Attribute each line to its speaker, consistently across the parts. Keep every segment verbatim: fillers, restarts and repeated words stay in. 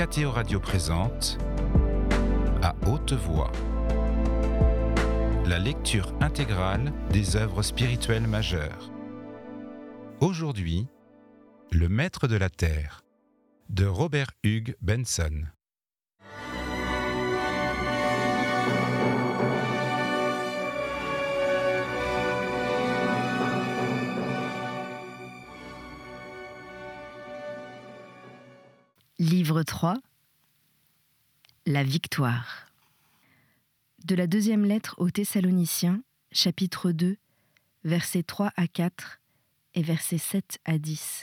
Speaker 1: Mathéo Radio présente À haute voix la lecture intégrale des œuvres spirituelles majeures. Aujourd'hui, Le Maître de la Terre de Robert Hugh Benson.
Speaker 2: Livre trois. La victoire. De la deuxième lettre aux Thessaloniciens, chapitre deux, versets trois à quatre et versets sept à dix.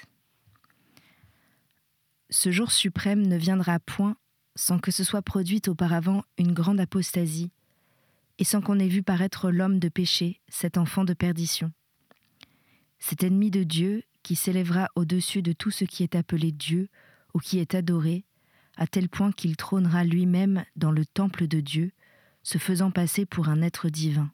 Speaker 2: Ce jour suprême ne viendra point sans que se soit produite auparavant une grande apostasie et sans qu'on ait vu paraître l'homme de péché, cet enfant de perdition. Cet ennemi de Dieu qui s'élèvera au-dessus de tout ce qui est appelé Dieu ou qui est adoré, à tel point qu'il trônera lui-même dans le temple de Dieu, se faisant passer pour un être divin.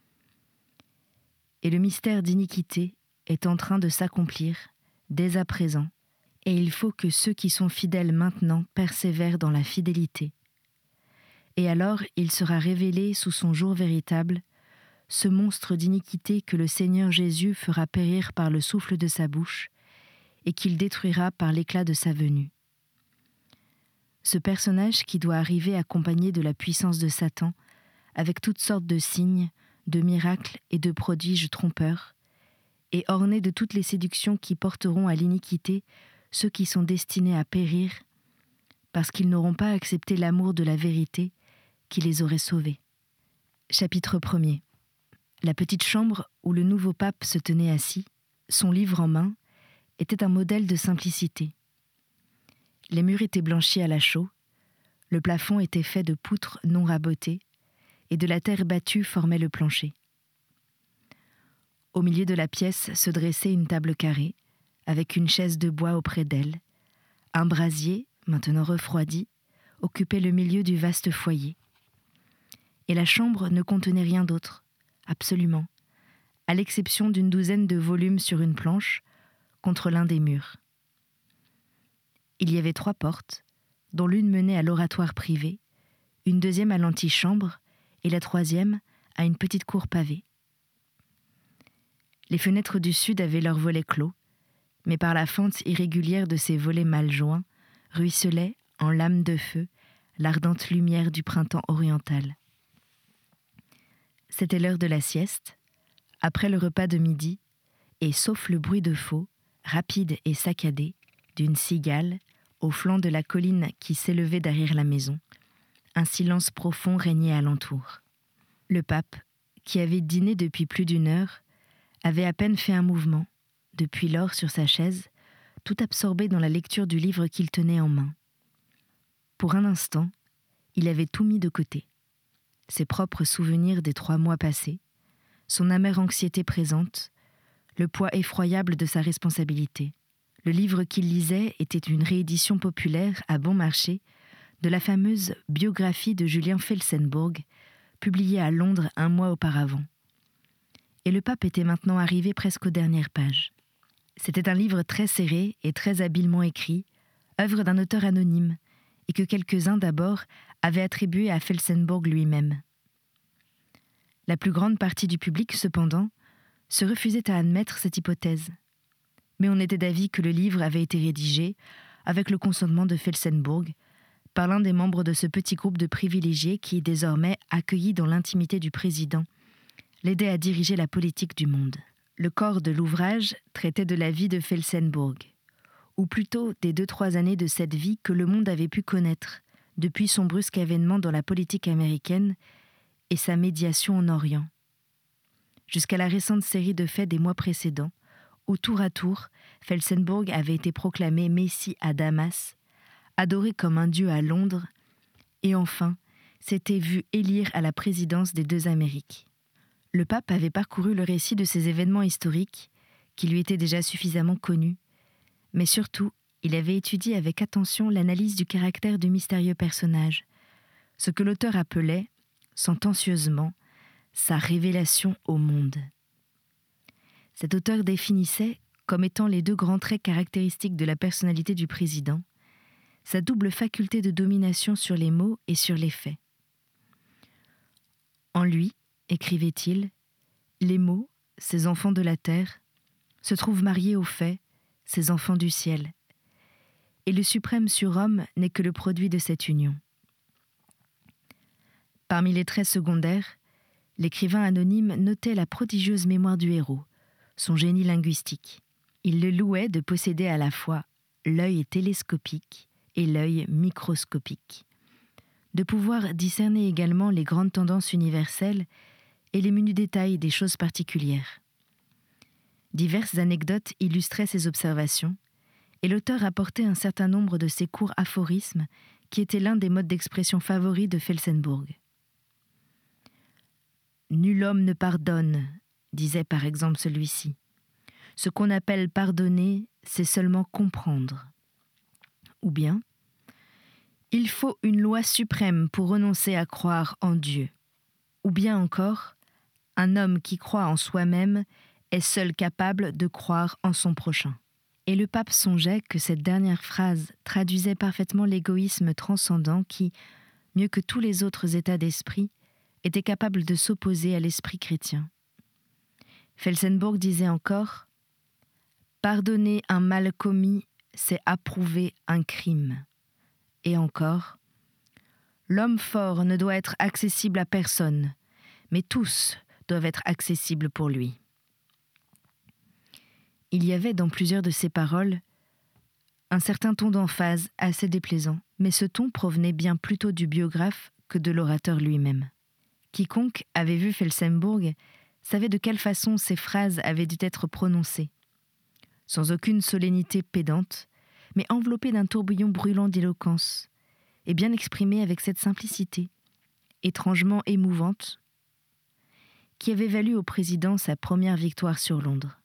Speaker 2: Et le mystère d'iniquité est en train de s'accomplir dès à présent, et il faut que ceux qui sont fidèles maintenant persévèrent dans la fidélité. Et alors il sera révélé sous son jour véritable, ce monstre d'iniquité que le Seigneur Jésus fera périr par le souffle de sa bouche, et qu'il détruira par l'éclat de sa venue. Ce personnage qui doit arriver accompagné de la puissance de Satan, avec toutes sortes de signes, de miracles et de prodiges trompeurs, et orné de toutes les séductions qui porteront à l'iniquité ceux qui sont destinés à périr, parce qu'ils n'auront pas accepté l'amour de la vérité qui les aurait sauvés. Chapitre premier. La petite chambre où le nouveau pape se tenait assis, son livre en main, était un modèle de simplicité. Les murs étaient blanchis à la chaux, le plafond était fait de poutres non rabotées, et de la terre battue formait le plancher. Au milieu de la pièce se dressait une table carrée, avec une chaise de bois auprès d'elle. Un brasier, maintenant refroidi, occupait le milieu du vaste foyer. Et la chambre ne contenait rien d'autre, absolument, à l'exception d'une douzaine de volumes sur une planche, contre l'un des murs. Il y avait trois portes, dont l'une menait à l'oratoire privé, une deuxième à l'antichambre et la troisième à une petite cour pavée. Les fenêtres du sud avaient leurs volets clos, mais par la fente irrégulière de ces volets mal joints, ruisselait, en lames de feu, l'ardente lumière du printemps oriental. C'était l'heure de la sieste, après le repas de midi, et sauf le bruit de faux, rapide et saccadé, d'une cigale, au flanc de la colline qui s'élevait derrière la maison, un silence profond régnait alentour. Le pape, qui avait dîné depuis plus d'une heure, avait à peine fait un mouvement, depuis lors sur sa chaise, tout absorbé dans la lecture du livre qu'il tenait en main. Pour un instant, il avait tout mis de côté. Ses propres souvenirs des trois mois passés, son amère anxiété présente, le poids effroyable de sa responsabilité. Le livre qu'il lisait était une réédition populaire à bon marché de la fameuse biographie de Julien Felsenburg, publiée à Londres un mois auparavant. Et le pape était maintenant arrivé presque aux dernières pages. C'était un livre très serré et très habilement écrit, œuvre d'un auteur anonyme, et que quelques-uns d'abord avaient attribué à Felsenburg lui-même. La plus grande partie du public, cependant, se refusait à admettre cette hypothèse. Mais on était d'avis que le livre avait été rédigé, avec le consentement de Felsenburg, par l'un des membres de ce petit groupe de privilégiés qui, désormais accueillis dans l'intimité du président, l'aidait à diriger la politique du monde. Le corps de l'ouvrage traitait de la vie de Felsenburg, ou plutôt des deux-trois années de cette vie que le monde avait pu connaître, depuis son brusque avènement dans la politique américaine et sa médiation en Orient, jusqu'à la récente série de faits des mois précédents, où tour à tour, Felsenburg avait été proclamé Messie à Damas, adoré comme un dieu à Londres, et enfin s'était vu élire à la présidence des deux Amériques. Le pape avait parcouru le récit de ces événements historiques, qui lui étaient déjà suffisamment connus, mais surtout, il avait étudié avec attention l'analyse du caractère du mystérieux personnage, ce que l'auteur appelait, sentencieusement, sa révélation au monde. Cet auteur définissait, comme étant les deux grands traits caractéristiques de la personnalité du président, sa double faculté de domination sur les mots et sur les faits. En lui, écrivait-il, les mots, ces enfants de la terre, se trouvent mariés aux faits, ces enfants du ciel. Et le suprême surhomme n'est que le produit de cette union. Parmi les traits secondaires, l'écrivain anonyme notait la prodigieuse mémoire du héros, son génie linguistique. Il le louait de posséder à la fois l'œil télescopique et l'œil microscopique, de pouvoir discerner également les grandes tendances universelles et les menus détails des choses particulières. Diverses anecdotes illustraient ces observations, et l'auteur apportait un certain nombre de ces courts aphorismes qui étaient l'un des modes d'expression favoris de Felsenburg. « Nul homme ne pardonne », disait par exemple celui-ci. « Ce qu'on appelle pardonner, c'est seulement comprendre. » Ou bien « Il faut une loi suprême pour renoncer à croire en Dieu. » Ou bien encore « Un homme qui croit en soi-même est seul capable de croire en son prochain. » Et le pape songeait que cette dernière phrase traduisait parfaitement l'égoïsme transcendant qui, mieux que tous les autres états d'esprit, était capable de s'opposer à l'esprit chrétien. Felsenburg disait encore « Pardonner un mal commis, c'est approuver un crime. » Et encore « L'homme fort ne doit être accessible à personne, mais tous doivent être accessibles pour lui. » Il y avait dans plusieurs de ces paroles un certain ton d'emphase assez déplaisant, mais ce ton provenait bien plutôt du biographe que de l'orateur lui-même. Quiconque avait vu Felsenburg savait de quelle façon ces phrases avaient dû être prononcées. Sans aucune solennité pédante, mais enveloppées d'un tourbillon brûlant d'éloquence, et bien exprimées avec cette simplicité, étrangement émouvante, qui avait valu au président sa première victoire sur Londres.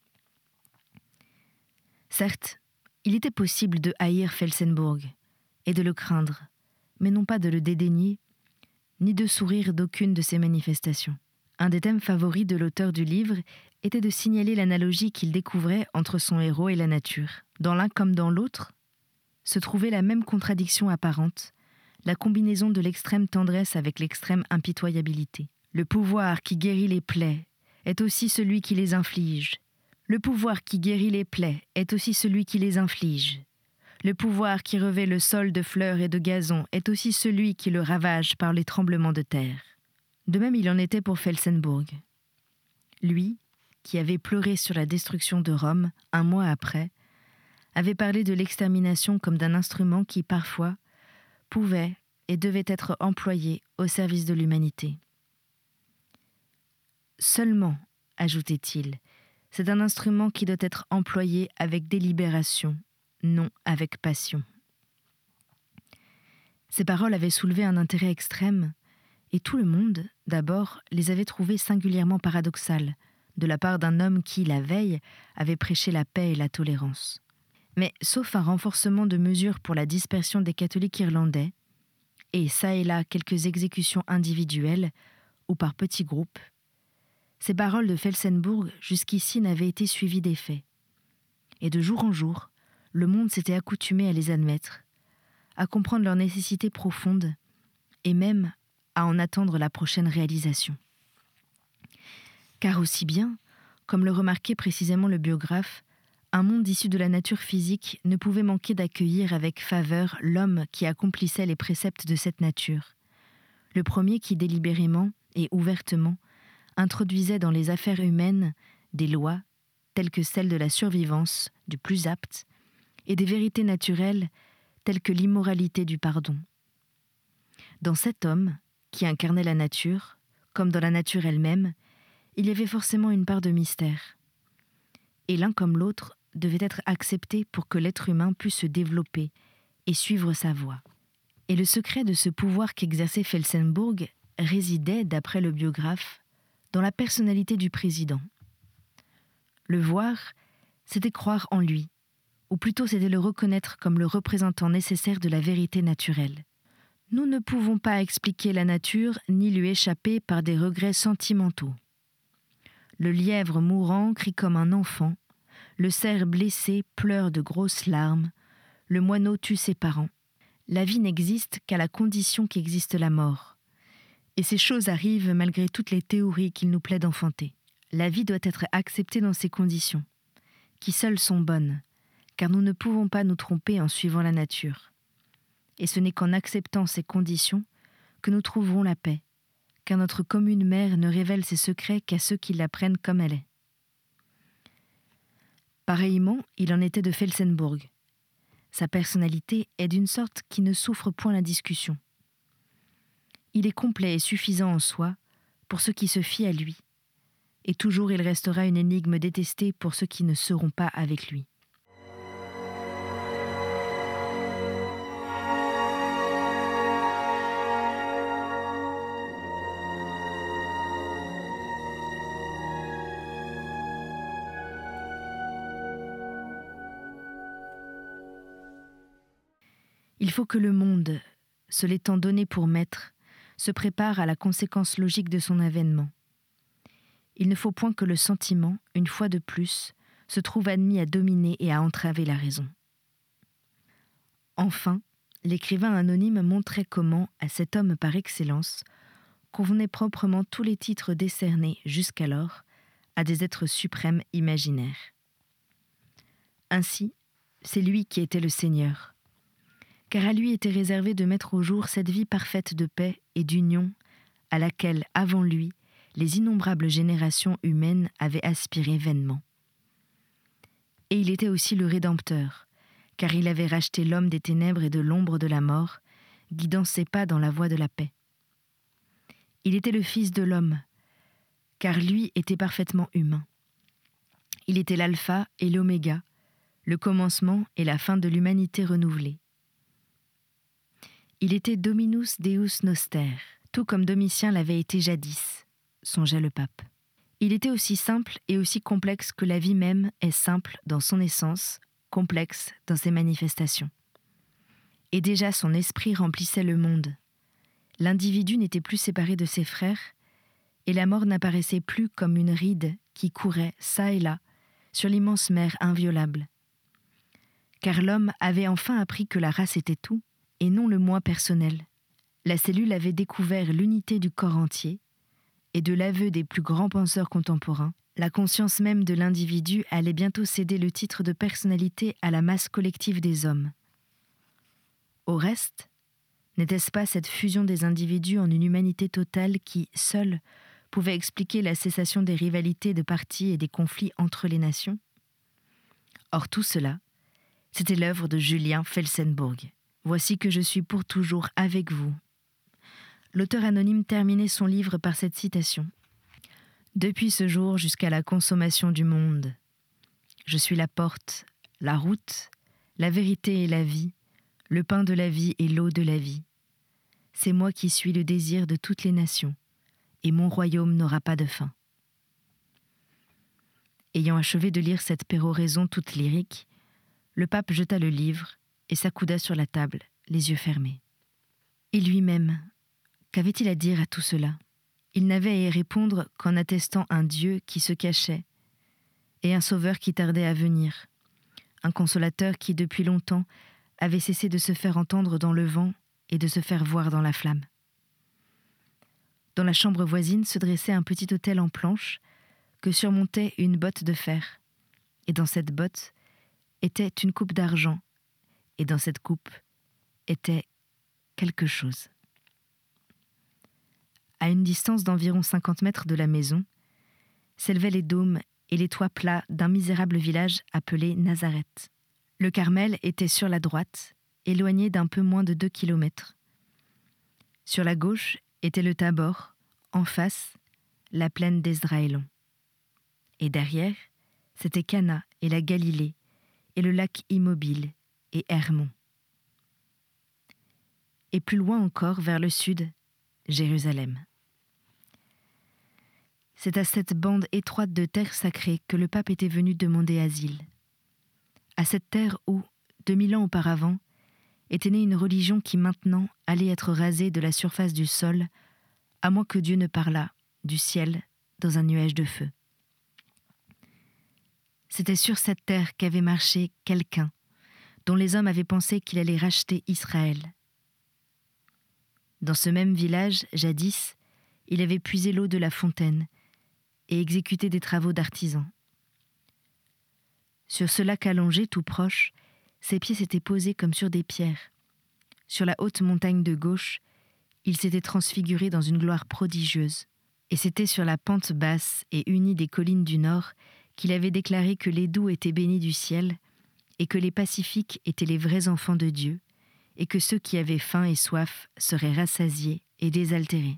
Speaker 2: Certes, il était possible de haïr Felsenburg et de le craindre, mais non pas de le dédaigner, ni de sourire d'aucune de ses manifestations. Un des thèmes favoris de l'auteur du livre était de signaler l'analogie qu'il découvrait entre son héros et la nature. Dans l'un comme dans l'autre, se trouvait la même contradiction apparente, la combinaison de l'extrême tendresse avec l'extrême impitoyabilité. Le pouvoir qui guérit les plaies est aussi celui qui les inflige. Le pouvoir qui guérit les plaies est aussi celui qui les inflige. Le pouvoir qui revêt le sol de fleurs et de gazon est aussi celui qui le ravage par les tremblements de terre. De même il en était pour Felsenburg. Lui, qui avait pleuré sur la destruction de Rome un mois après, avait parlé de l'extermination comme d'un instrument qui, parfois, pouvait et devait être employé au service de l'humanité. Seulement, ajoutait-il, c'est un instrument qui doit être employé avec délibération, non avec passion. Ces paroles avaient soulevé un intérêt extrême, et tout le monde, d'abord, les avait trouvées singulièrement paradoxales, de la part d'un homme qui, la veille, avait prêché la paix et la tolérance. Mais, sauf un renforcement de mesures pour la dispersion des catholiques irlandais, et çà et là quelques exécutions individuelles, ou par petits groupes, ces paroles de Felsenburg jusqu'ici n'avaient été suivies d'effet. Et de jour en jour, le monde s'était accoutumé à les admettre, à comprendre leur nécessité profonde, et même à en attendre la prochaine réalisation. Car aussi bien, comme le remarquait précisément le biographe, un monde issu de la nature physique ne pouvait manquer d'accueillir avec faveur l'homme qui accomplissait les préceptes de cette nature, le premier qui délibérément et ouvertement introduisait dans les affaires humaines des lois telles que celles de la survivance du plus apte et des vérités naturelles telles que l'immoralité du pardon. Dans cet homme, qui incarnait la nature, comme dans la nature elle-même, il y avait forcément une part de mystère. Et l'un comme l'autre devait être accepté pour que l'être humain puisse se développer et suivre sa voie. Et le secret de ce pouvoir qu'exerçait Felsenburg résidait, d'après le biographe, dans la personnalité du président. Le voir, c'était croire en lui, ou plutôt c'était le reconnaître comme le représentant nécessaire de la vérité naturelle. Nous ne pouvons pas expliquer la nature ni lui échapper par des regrets sentimentaux. Le lièvre mourant crie comme un enfant, le cerf blessé pleure de grosses larmes, le moineau tue ses parents. La vie n'existe qu'à la condition qu'existe la mort. Et ces choses arrivent malgré toutes les théories qu'il nous plaît d'enfanter. La vie doit être acceptée dans ces conditions, qui seules sont bonnes, car nous ne pouvons pas nous tromper en suivant la nature. Et ce n'est qu'en acceptant ces conditions que nous trouverons la paix, car notre commune mère ne révèle ses secrets qu'à ceux qui la prennent comme elle est. Pareillement, il en était de Felsenburgh. Sa personnalité est d'une sorte qui ne souffre point la discussion. Il est complet et suffisant en soi pour ceux qui se fient à lui, et toujours il restera une énigme détestée pour ceux qui ne seront pas avec lui. Il faut que le monde, se l'étant donné pour maître, se prépare à la conséquence logique de son avènement. Il ne faut point que le sentiment, une fois de plus, se trouve admis à dominer et à entraver la raison. Enfin, l'écrivain anonyme montrait comment, à cet homme par excellence, convenaient proprement tous les titres décernés, jusqu'alors, à des êtres suprêmes imaginaires. Ainsi, c'est lui qui était le Seigneur, car à lui était réservé de mettre au jour cette vie parfaite de paix et d'union à laquelle, avant lui, les innombrables générations humaines avaient aspiré vainement. Et il était aussi le Rédempteur, car il avait racheté l'homme des ténèbres et de l'ombre de la mort, guidant ses pas dans la voie de la paix. Il était le Fils de l'homme, car lui était parfaitement humain. Il était l'alpha et l'oméga, le commencement et la fin de l'humanité renouvelée. Il était Dominus Deus Noster, tout comme Domitien l'avait été jadis, songeait le pape. Il était aussi simple et aussi complexe que la vie même est simple dans son essence, complexe dans ses manifestations. Et déjà son esprit remplissait le monde. L'individu n'était plus séparé de ses frères, et la mort n'apparaissait plus comme une ride qui courait, çà et là, sur l'immense mer inviolable. Car l'homme avait enfin appris que la race était tout, et non le moi personnel. La cellule avait découvert l'unité du corps entier, et de l'aveu des plus grands penseurs contemporains, la conscience même de l'individu allait bientôt céder le titre de personnalité à la masse collective des hommes. Au reste, n'était-ce pas cette fusion des individus en une humanité totale qui, seule, pouvait expliquer la cessation des rivalités de partis et des conflits entre les nations ? Or tout cela, c'était l'œuvre de Julien Felsenburgh. Voici que je suis pour toujours avec vous. L'auteur anonyme terminait son livre par cette citation. Depuis ce jour jusqu'à la consommation du monde, je suis la porte, la route, la vérité et la vie, le pain de la vie et l'eau de la vie. C'est moi qui suis le désir de toutes les nations, et mon royaume n'aura pas de fin. Ayant achevé de lire cette péroraison toute lyrique, le pape jeta le livre et s'accouda sur la table, les yeux fermés. Et lui-même, qu'avait-il à dire à tout cela ? Il n'avait à y répondre qu'en attestant un Dieu qui se cachait, et un Sauveur qui tardait à venir, un Consolateur qui, depuis longtemps, avait cessé de se faire entendre dans le vent et de se faire voir dans la flamme. Dans la chambre voisine se dressait un petit autel en planches que surmontait une botte de fer, et dans cette botte était une coupe d'argent, et dans cette coupe était quelque chose. À une distance d'environ cinquante mètres de la maison, s'élevaient les dômes et les toits plats d'un misérable village appelé Nazareth. Le Carmel était sur la droite, éloigné d'un peu moins de deux kilomètres. Sur la gauche était le Tabor, en face, la plaine d'Esdraélon. Et derrière, c'était Cana et la Galilée, et le lac immobile, et Hermon. Et plus loin encore, vers le sud, Jérusalem. C'est à cette bande étroite de terre sacrée que le pape était venu demander asile. À cette terre où, deux mille ans auparavant, était née une religion qui maintenant allait être rasée de la surface du sol, à moins que Dieu ne parlât, du ciel, dans un nuage de feu. C'était sur cette terre qu'avait marché quelqu'un, dont les hommes avaient pensé qu'il allait racheter Israël, Dans ce même village, jadis, il avait puisé l'eau de la fontaine et exécuté des travaux d'artisan. Sur ce lac allongé tout proche, ses pieds s'étaient posés comme sur des pierres. Sur la haute montagne de gauche, il s'était transfiguré dans une gloire prodigieuse. Et c'était sur la pente basse et unie des collines du nord qu'il avait déclaré que les doux étaient bénis du ciel et que les pacifiques étaient les vrais enfants de Dieu et que ceux qui avaient faim et soif seraient rassasiés et désaltérés.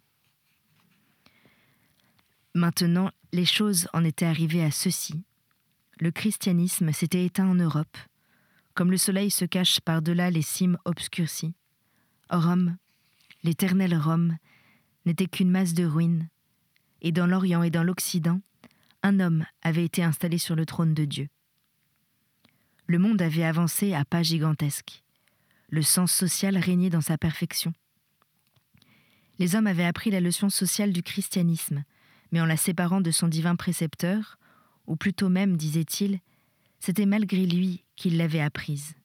Speaker 2: Maintenant, les choses en étaient arrivées à ceci. Le christianisme s'était éteint en Europe, comme le soleil se cache par-delà les cimes obscurcies. Rome, l'éternelle Rome, n'était qu'une masse de ruines, et dans l'Orient et dans l'Occident, un homme avait été installé sur le trône de Dieu. Le monde avait avancé à pas gigantesques. Le sens social régnait dans sa perfection. Les hommes avaient appris la leçon sociale du christianisme, mais en la séparant de son divin précepteur, ou plutôt même, disait-il, c'était malgré lui qu'il l'avait apprise.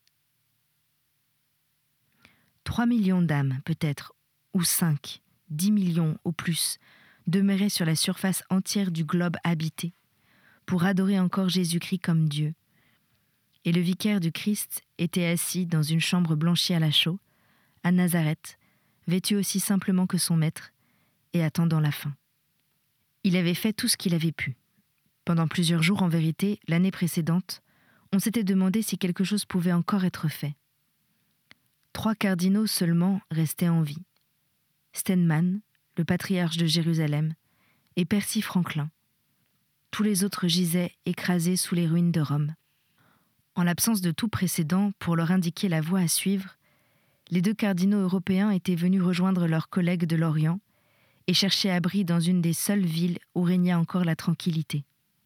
Speaker 2: Trois millions d'âmes, peut-être, ou cinq, dix millions au plus, demeuraient sur la surface entière du globe habité, pour adorer encore Jésus-Christ comme Dieu. Et le vicaire du Christ était assis dans une chambre blanchie à la chaux, à Nazareth, vêtu aussi simplement que son maître, et attendant la fin. Il avait fait tout ce qu'il avait pu. Pendant plusieurs jours, en vérité, l'année précédente, on s'était demandé si quelque chose pouvait encore être fait. Trois cardinaux seulement restaient en vie. Steinman, le patriarche de Jérusalem, et Percy Franklin. Tous les autres gisaient écrasés sous les ruines de Rome. En l'absence de tout précédent pour leur indiquer la voie à suivre, les deux cardinaux européens étaient venus rejoindre leurs collègues de l'Orient et chercher abri dans une des seules villes où régnait encore la tranquillité.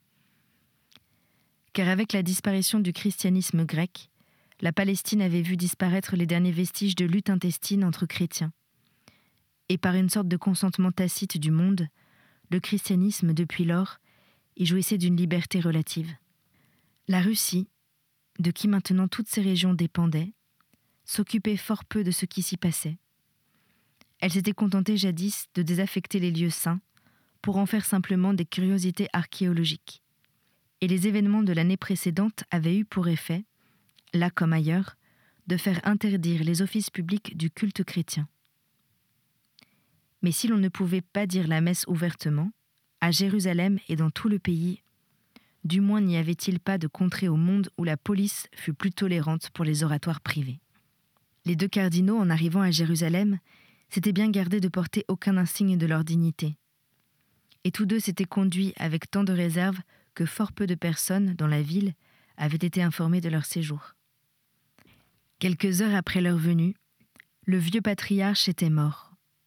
Speaker 2: Car avec la disparition du christianisme grec, la Palestine avait vu disparaître les derniers vestiges de lutte intestine entre chrétiens. Et par une sorte de consentement tacite du monde, le christianisme, depuis lors, y jouissait d'une liberté relative. La Russie, de qui maintenant toutes ces régions dépendaient, s'occupait fort peu de ce qui s'y passait. Elle s'était contentée jadis de désaffecter les lieux saints pour en faire simplement des curiosités archéologiques. Et les événements de l'année précédente avaient eu pour effet, là comme ailleurs, de faire interdire les offices publics du culte chrétien. Mais si l'on ne pouvait pas dire la messe ouvertement, à Jérusalem et dans tout le pays, du moins n'y avait-il pas de contrée au monde où la police fût plus tolérante pour les oratoires privés. Les deux cardinaux, en arrivant à Jérusalem, s'étaient bien gardés de porter aucun insigne de leur dignité. Et tous deux s'étaient conduits avec tant de réserve que fort peu de personnes dans la ville avaient été informées de leur séjour. Quelques heures après leur venue, le vieux patriarche était mort.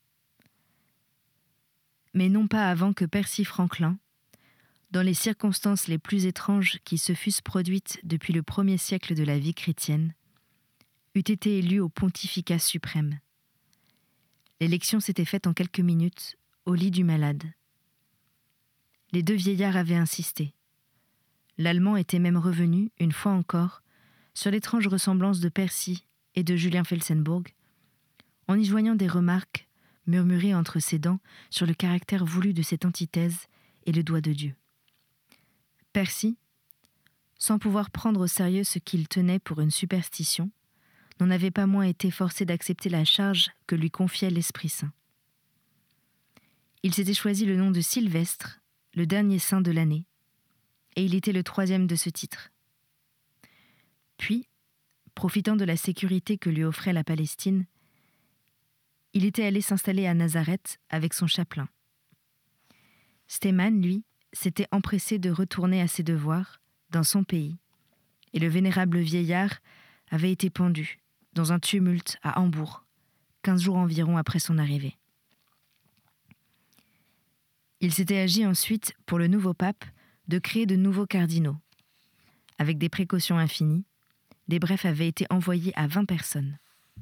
Speaker 2: Mais non pas avant que Percy Franklin, dans les circonstances les plus étranges qui se fussent produites depuis le premier siècle de la vie chrétienne, eût été élu au pontificat suprême. L'élection s'était faite en quelques minutes, au lit du malade. Les deux vieillards avaient insisté. L'Allemand était même revenu, une fois encore, sur l'étrange ressemblance de Percy et de Julien Felsenburgh, en y joignant des remarques murmurées entre ses dents sur le caractère voulu de cette antithèse et le doigt de Dieu. Percy, sans pouvoir prendre au sérieux ce qu'il tenait pour une superstition, n'en avait pas moins été forcé d'accepter la charge que lui confiait l'Esprit Saint. Il s'était choisi le nom de Sylvestre, le dernier saint de l'année, et il était le troisième de ce titre. Puis, profitant de la sécurité que lui offrait la Palestine, il était allé s'installer à Nazareth avec son chapelain. Steinman, lui, s'était empressé de retourner à ses devoirs, dans son pays, et le vénérable vieillard avait été pendu, dans un tumulte à Hambourg, quinze jours environ après son arrivée. Il s'était agi ensuite, pour le nouveau pape, de créer de nouveaux cardinaux. Avec des précautions infinies, des brefs avaient été envoyés à vingt personnes.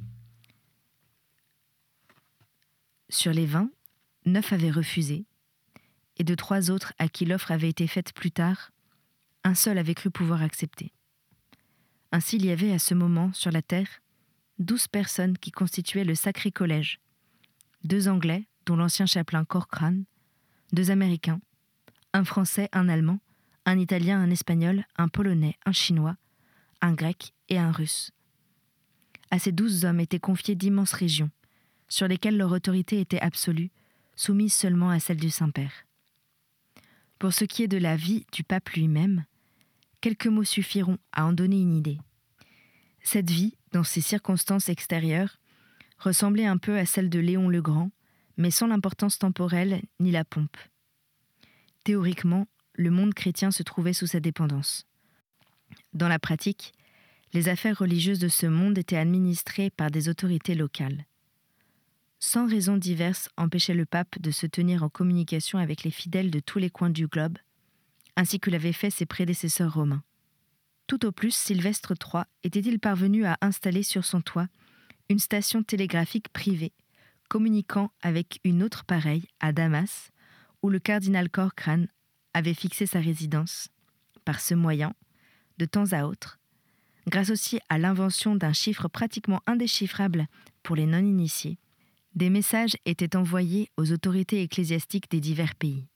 Speaker 2: Sur les vingt, neuf avaient refusé, et de trois autres à qui l'offre avait été faite plus tard, un seul avait cru pouvoir accepter. Ainsi il y avait à ce moment, sur la terre, douze personnes qui constituaient le sacré collège, deux Anglais, dont l'ancien chapelain Corkran, deux Américains, un Français, un Allemand, un Italien, un Espagnol, un Polonais, un Chinois, un Grec et un Russe. À ces douze hommes étaient confiées d'immenses régions, sur lesquelles leur autorité était absolue, soumise seulement à celle du Saint-Père. Pour ce qui est de la vie du pape lui-même, quelques mots suffiront à en donner une idée. Cette vie, dans ses circonstances extérieures, ressemblait un peu à celle de Léon le Grand, mais sans l'importance temporelle ni la pompe. Théoriquement, le monde chrétien se trouvait sous sa dépendance. Dans la pratique, les affaires religieuses de ce monde étaient administrées par des autorités locales. Cent raisons diverses empêchaient le pape de se tenir en communication avec les fidèles de tous les coins du globe, ainsi que l'avaient fait ses prédécesseurs romains. Tout au plus, Sylvestre trois était-il parvenu à installer sur son toit une station télégraphique privée, communiquant avec une autre pareille à Damas, où le cardinal Corkran avait fixé sa résidence. Par ce moyen, de temps à autre, grâce aussi à l'invention d'un chiffre pratiquement indéchiffrable pour les non-initiés, des messages étaient envoyés aux autorités ecclésiastiques des divers pays.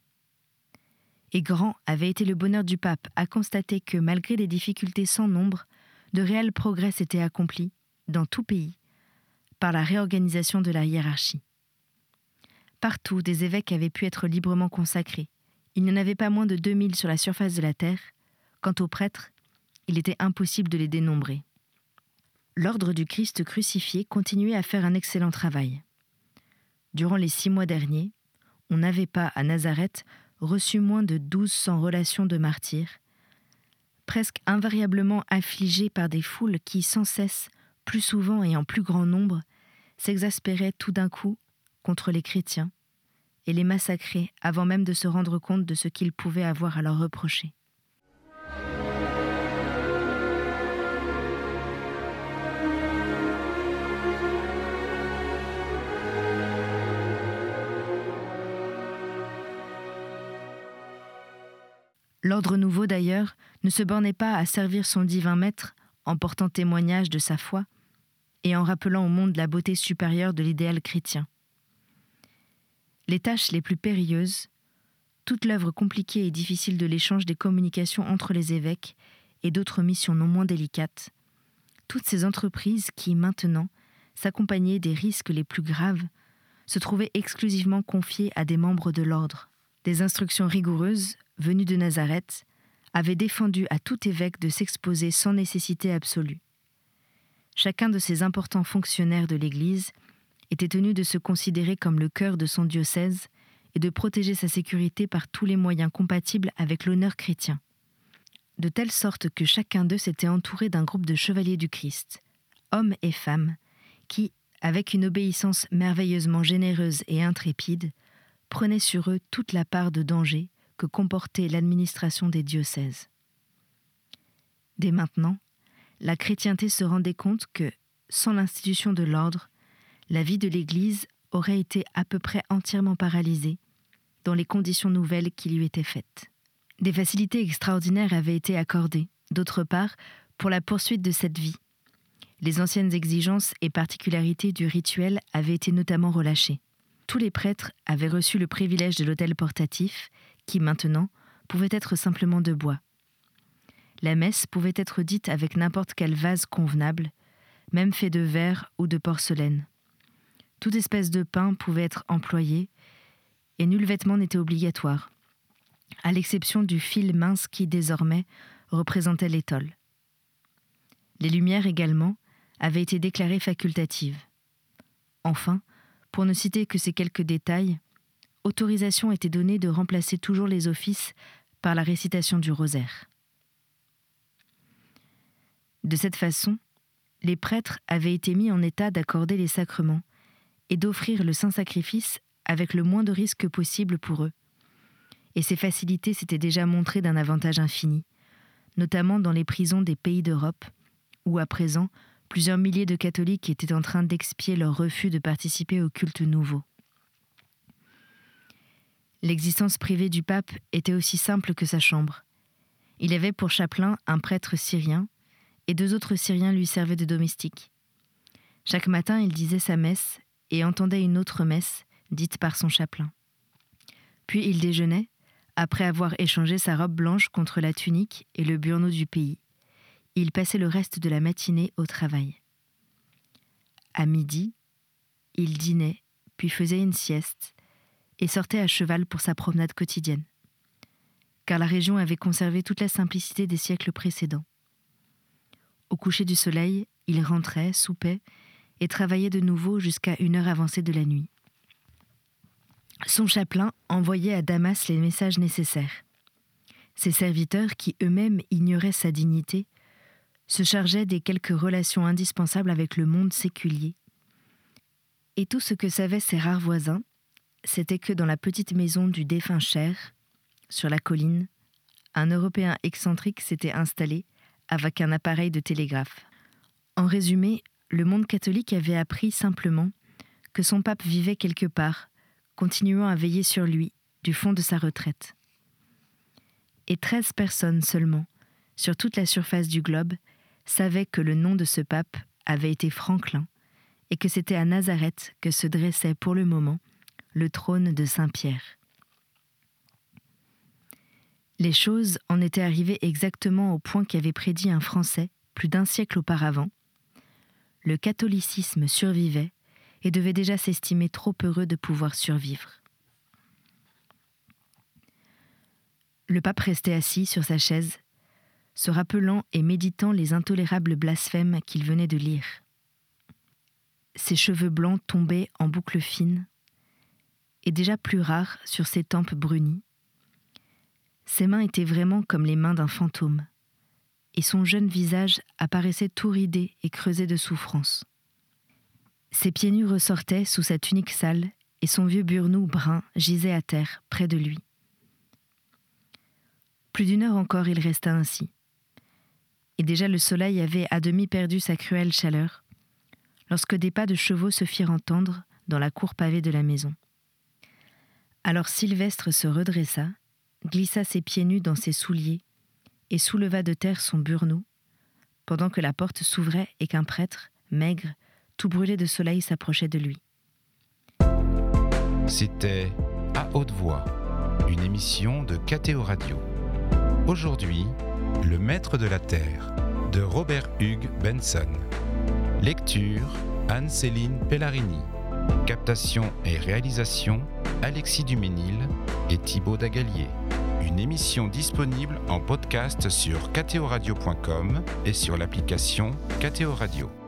Speaker 2: Et grand avait été le bonheur du pape à constater que, malgré des difficultés sans nombre, de réels progrès s'étaient accomplis, dans tout pays, par la réorganisation de la hiérarchie. Partout, des évêques avaient pu être librement consacrés. Il n'y en avait pas moins de deux mille sur la surface de la terre. Quant aux prêtres, il était impossible de les dénombrer. L'ordre du Christ crucifié continuait à faire un excellent travail. Durant les six mois derniers, on n'avait pas, à Nazareth, reçu moins de douze cents relations de martyrs, presque invariablement affligés par des foules qui, sans cesse, plus souvent et en plus grand nombre, s'exaspéraient tout d'un coup contre les chrétiens et les massacraient avant même de se rendre compte de ce qu'ils pouvaient avoir à leur reprocher. L'ordre nouveau, d'ailleurs, ne se bornait pas à servir son divin maître en portant témoignage de sa foi et en rappelant au monde la beauté supérieure de l'idéal chrétien. Les tâches les plus périlleuses, toute l'œuvre compliquée et difficile de l'échange des communications entre les évêques et d'autres missions non moins délicates, toutes ces entreprises qui, maintenant, s'accompagnaient des risques les plus graves, se trouvaient exclusivement confiées à des membres de l'ordre. Des instructions rigoureuses, venues de Nazareth, avaient défendu à tout évêque de s'exposer sans nécessité absolue. Chacun de ces importants fonctionnaires de l'Église était tenu de se considérer comme le cœur de son diocèse et de protéger sa sécurité par tous les moyens compatibles avec l'honneur chrétien. De telle sorte que chacun d'eux s'était entouré d'un groupe de chevaliers du Christ, hommes et femmes, qui, avec une obéissance merveilleusement généreuse et intrépide, prenaient sur eux toute la part de danger que comportait l'administration des diocèses. Dès maintenant, la chrétienté se rendait compte que, sans l'institution de l'ordre, la vie de l'Église aurait été à peu près entièrement paralysée dans les conditions nouvelles qui lui étaient faites. Des facilités extraordinaires avaient été accordées, d'autre part, pour la poursuite de cette vie. Les anciennes exigences et particularités du rituel avaient été notamment relâchées. Tous les prêtres avaient reçu le privilège de l'autel portatif, qui, maintenant, pouvait être simplement de bois. La messe pouvait être dite avec n'importe quel vase convenable, même fait de verre ou de porcelaine. Toute espèce de pain pouvait être employée, et nul vêtement n'était obligatoire, à l'exception du fil mince qui, désormais, représentait l'étole. Les lumières, également, avaient été déclarées facultatives. Enfin, pour ne citer que ces quelques détails, autorisation était donnée de remplacer toujours les offices par la récitation du rosaire. De cette façon, les prêtres avaient été mis en état d'accorder les sacrements et d'offrir le saint sacrifice avec le moins de risques possible pour eux. Et ces facilités s'étaient déjà montrées d'un avantage infini, notamment dans les prisons des pays d'Europe, où à présent, plusieurs milliers de catholiques étaient en train d'expier leur refus de participer au culte nouveau. L'existence privée du pape était aussi simple que sa chambre. Il avait pour chapelain un prêtre syrien, et deux autres Syriens lui servaient de domestiques. Chaque matin, il disait sa messe et entendait une autre messe dite par son chapelain. Puis il déjeunait, après avoir échangé sa robe blanche contre la tunique et le burnous du pays. Il passait le reste de la matinée au travail. À midi, il dînait, puis faisait une sieste, et sortait à cheval pour sa promenade quotidienne, car la région avait conservé toute la simplicité des siècles précédents. Au coucher du soleil, il rentrait, soupait, et travaillait de nouveau jusqu'à une heure avancée de la nuit. Son chapelain envoyait à Damas les messages nécessaires. Ses serviteurs, qui eux-mêmes ignoraient sa dignité, se chargeaient des quelques relations indispensables avec le monde séculier. Et tout ce que savaient ses rares voisins, c'était que dans la petite maison du défunt Cher, sur la colline, un Européen excentrique s'était installé avec un appareil de télégraphe. En résumé, le monde catholique avait appris simplement que son pape vivait quelque part, continuant à veiller sur lui, du fond de sa retraite. Et treize personnes seulement, sur toute la surface du globe, savaient que le nom de ce pape avait été Franklin, et que c'était à Nazareth que se dressait pour le moment le trône de Saint-Pierre. Les choses en étaient arrivées exactement au point qu'avait prédit un Français plus d'un siècle auparavant. Le catholicisme survivait et devait déjà s'estimer trop heureux de pouvoir survivre. Le pape restait assis sur sa chaise, se rappelant et méditant les intolérables blasphèmes qu'il venait de lire. Ses cheveux blancs tombaient en boucles fines, et déjà plus rares sur ses tempes brunies. Ses mains étaient vraiment comme les mains d'un fantôme, et son jeune visage apparaissait tout ridé et creusé de souffrance. Ses pieds nus ressortaient sous sa tunique sale, et son vieux burnous brun gisait à terre, près de lui. Plus d'une heure encore il resta ainsi, et déjà le soleil avait à demi perdu sa cruelle chaleur, lorsque des pas de chevaux se firent entendre dans la cour pavée de la maison. Alors Sylvestre se redressa, glissa ses pieds nus dans ses souliers et souleva de terre son burnous, pendant que la porte s'ouvrait et qu'un prêtre, maigre, tout brûlé de soleil, s'approchait de lui.
Speaker 1: C'était À haute voix, une émission de K T O Radio. Aujourd'hui, Le Maître de la Terre, de Robert Hugues Benson. Lecture, Anne-Céline Pellarini. Captation et réalisation, Alexis Duménil et Thibaut Dagalier. Une émission disponible en podcast sur k t o radio point com et sur l'application K T O Radio.